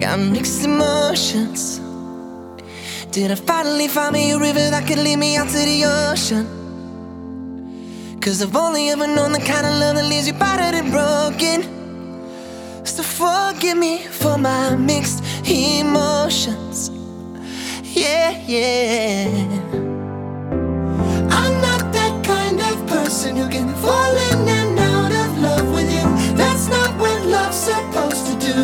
got mixed emotions. Did I finally find me a river that could lead me out to the ocean? 'Cause I've only ever known the kind of love that leaves you battered and broken. So forgive me for my mixed emotions. Yeah, yeah. I'm not that kind of person who can fall in and out of love with you. That's not what love's supposed to do.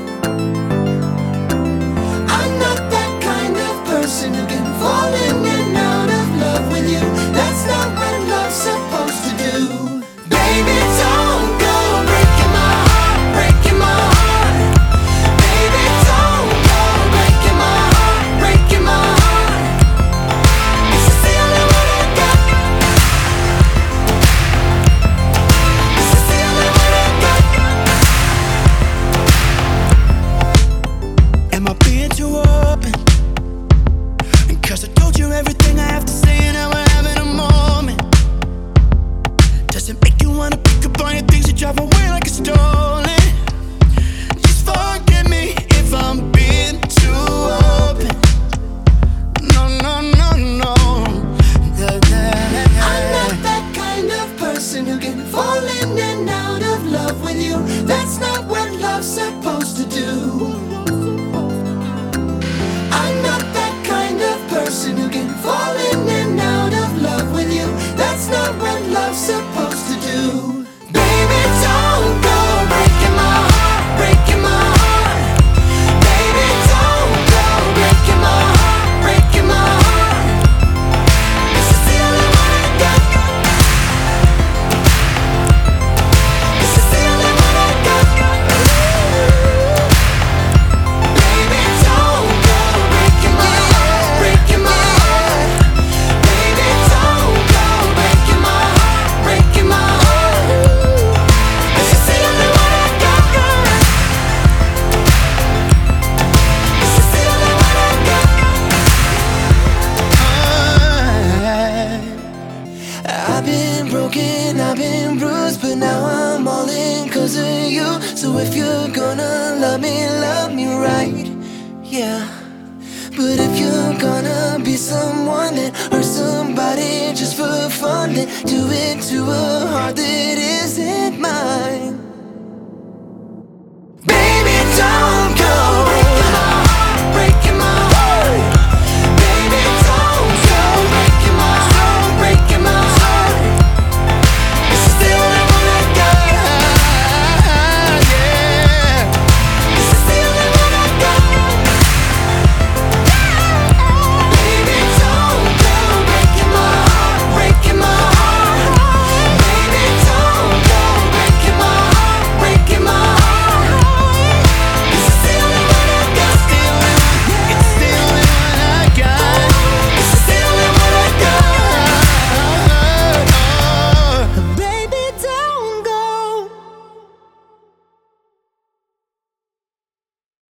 I'm not that kind of person who can fall in and out of love with you. That's not what love's supposed to do. Baby, don't go breaking my heart, breaking my heart. Baby, don't go breaking my heart, breaking my heart. This is the only one I got. This is the only one I got. Am I being too open? 'Cause I told you everything I have to say and now we're having a moment. Does it make you wanna pick up on your things and drive away like it's stolen? Just forgive me if I'm being too open. No, no, no, no. I'm not that kind of person who can fall in and out of love with you. That's not what love's supposed to do. I'm not that kind of person who can fall in and out of love with you. That's not what love's supposed to do. Baby, don't go breaking my heart, breaking my heart. Baby, don't go breaking my heart, breaking my heart. This is the only one I got. This is the only one I got. Baby, don't go breaking my heart, breaking my heart. Baby, don't go breaking my heart, breaking my heart. This is the only one I got. This is the only one I got. I've been broken, I've been bruised, but now I'm all in 'cause of you. So if you're gonna love me right, yeah. But if you're gonna be someone that hurts somebody just for fun, then do it to a